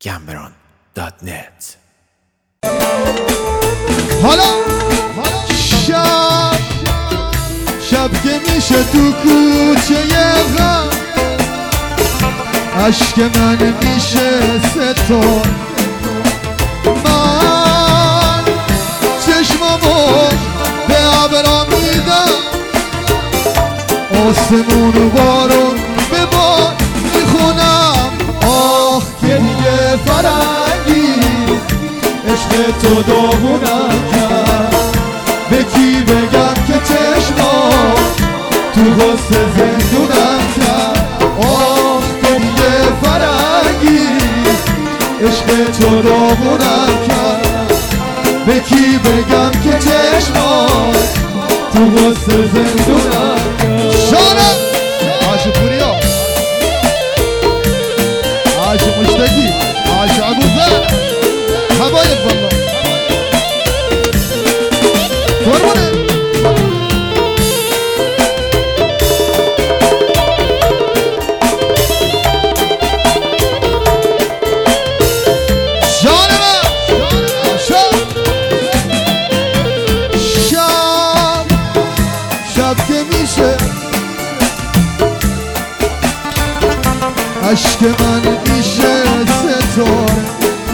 gambron.net. حالا شب که میشه تو کوچه غم، عشق من میشه ستار. من چشمامو به ابرا میدم، آسمون و بارون به باد میخونم. آخ که دیگه فرنگی عشق تو داغونم کرد. به کی بگم که چشمام تو غصه زندونم کرد. آخ که دیگه فرنگی عشق تو داغونم کرد. به کی بگم که چشمام تو غصه زندونم کرد. شانم عاشق پوریا، عاشق مشتاقی، عاشق ابوذر، حبايب والله فرمونه. جانم شب که میشه عشق من میشه ستاره.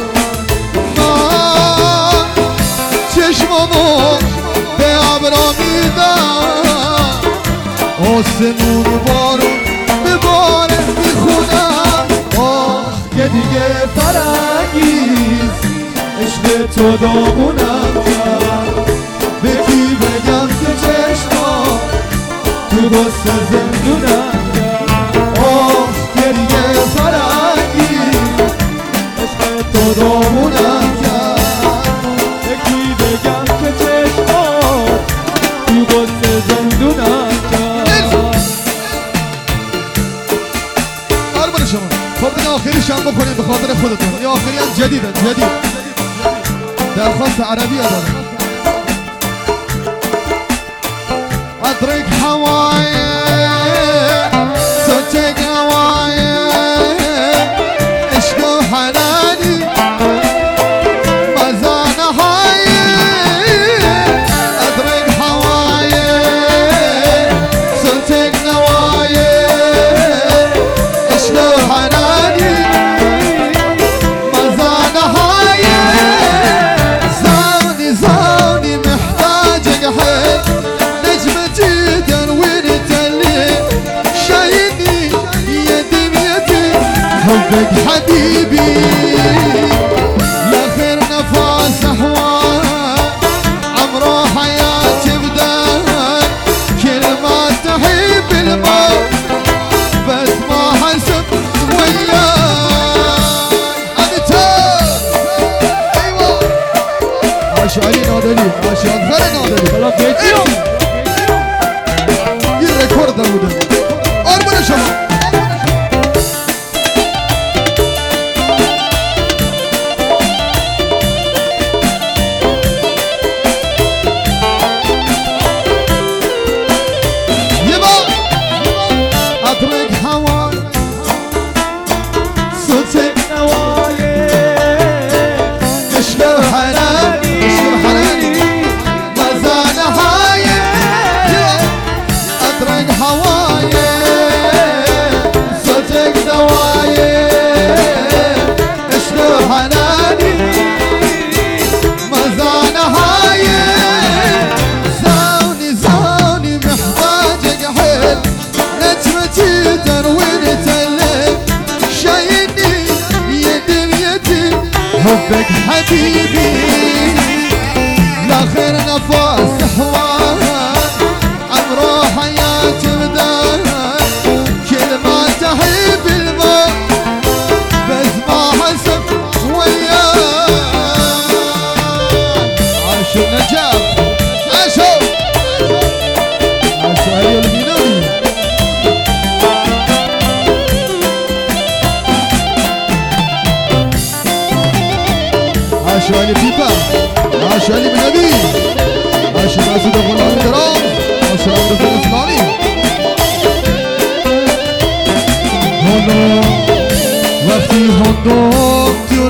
من چشمامو به ابرا میدم، آسمون و بارون به باره میخونم. آخ که دیگه فرنگیست عشق تو داغونم کرد. به کی بگم که چشمام تو غصه زندونم کرد. آخ که دیگه فرنگیست عشق تو داغونم کرد. به کی بگم که چشمام تو غصه زندونم کرد. قربان شما. خب این آخریش هم بکنیم به خاطر خودتون. این آخری هم جدیده، جدید درخواست عربی دارم. اترك هواي صوتك هواي عشق وحناني مزان هاي. اترك هواي صوتك هواي عشق وحناني مزان هاي. زوني زوني محتاجك حيل، نجمتي تنويرة الليل، شايلني يا دنيتي حبك حبيبي. يا خير نفس احوال عمره حياتي بدال، كل ما تحب الموت بس ما حسب وياي. انت ايوه عاشقي نادلي، عاشق غير نادلي خلاص بيتيهم رکورد بوده. قربون شما. یه بار اترک هوا صوت نوای عشق حنانی، عشق حنانی مزان های. اترك هواي صوتك دواي عشق حناني مزان هاي. زوني زوني محتاجك حيل، نجمتي تنويرة الليل، شايلني يا دنيتي حبك حبيبي. لا خير نفس حوار عمره حياتي بدال، كل ما تحب الموت بس ما حسب وياي. عاشق نجاح، عاشق عاشق المينوي. عاشق البيبا، عاشق المينوي، عاشق مسعود غلام درام، عاشق عبد الفلسطيني. حالا وقتی هندم تو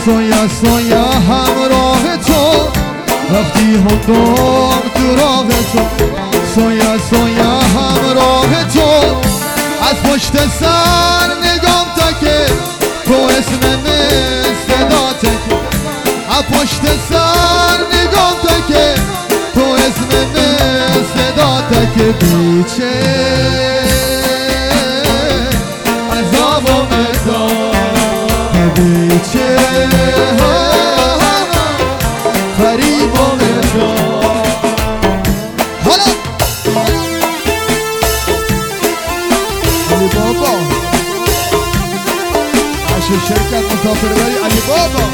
سویا سویا همراه تو وقتی هندم تو راه تو سویا سویا همراه تو از پشت سر نگام تا که تو اسم من صدا تکه از پشت سر نگام تا که تو اسم من صدا تکه بیچه عذاب و مزار بیچه فریب و مزار حالا علی بابا عشق شرکت مسافر بری علی بابا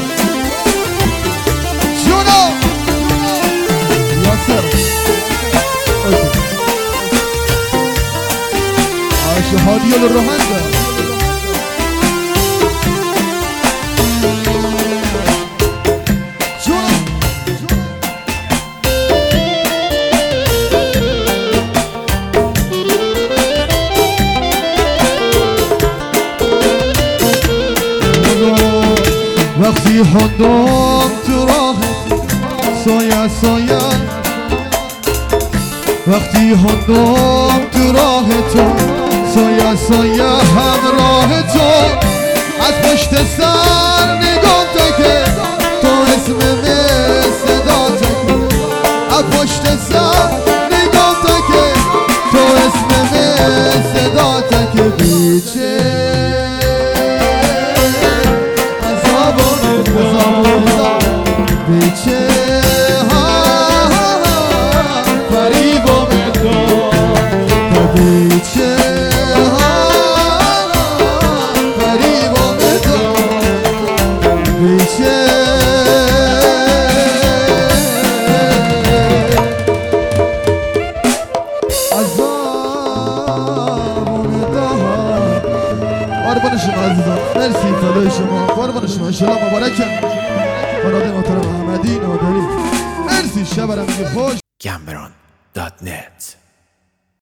جونو یاسر عشق هادی الرهنده وقتی هندم تو راه سویا سویا وقتی هندم تو راه تو سویا سویا همراه تو از پشت سر نگاه تا که تو اسم من صدا تکه از پشت سر نگاه تا که تو اسم من صدا تکه بیچه بیچه فریب و مدار بیچه فریب و مدار بیچه عذاب و مدار قربان شما عزیزان مرسی فدای شما قربان شما انشالله مبارکه برادر محترم احمدی نادری مرسی شب رمزی خوش Cameron.net